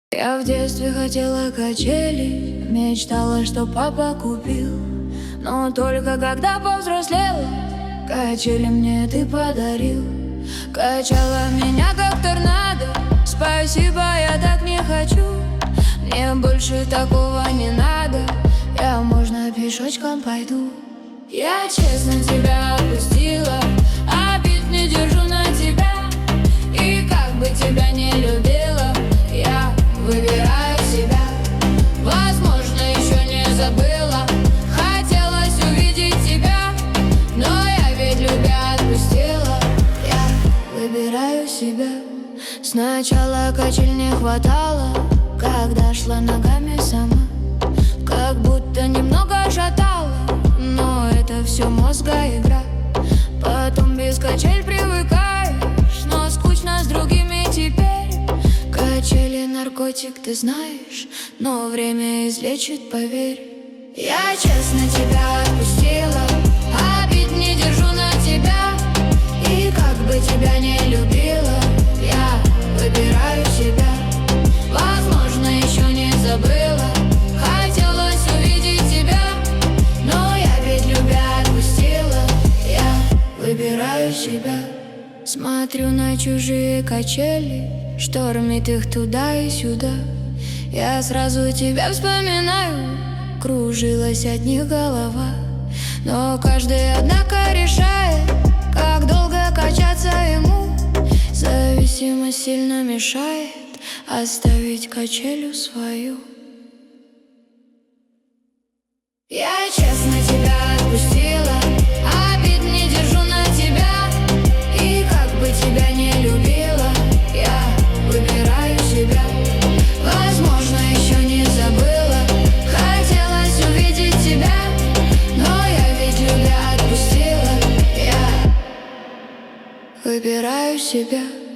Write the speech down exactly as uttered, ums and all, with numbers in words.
Я в детстве хотела качели, мечтала, что папа купил. Но только когда повзрослела, качели мне ты подарил. Качала меня как торнадо, спасибо, я так не хочу. Мне больше такого не надо, я, можно, пешочком пойду. Я честно тебя отпустила, обид не держу на тебя. И как бы тебя не любила, я выбираю себя. Возможно, еще не забыла, хотелось увидеть тебя, но я ведь любя отпустила. Я выбираю себя. Сначала качель не хватало, когда шла ногами сама, как будто немного шатала, но это все мозга игра. Потом без качель привыкаешь, но скучно с другими теперь. Качели наркотик, ты знаешь, но время излечит, поверь. Я честно тебя отпустила, обид не держу на тебя. И как бы тебя не любила, я выбираю себя. Возможно, еще не забыла, хотелось увидеть тебя, но я ведь любя отпустила. Я выбираю себя. Смотрю на чужие качели, штормит их туда и сюда. Я сразу тебя вспоминаю, кружилась от них голова. Но каждый, однако, решает, как долго качаться ему. Зависимость сильно мешает оставить качелю свою. Я честно тебя отпустила, обид не держу на тебя. И как бы тебя не любила, я выбираю себя. Возможно, еще не забыла, хотелось увидеть тебя, но я ведь любя отпустила. Я выбираю себя.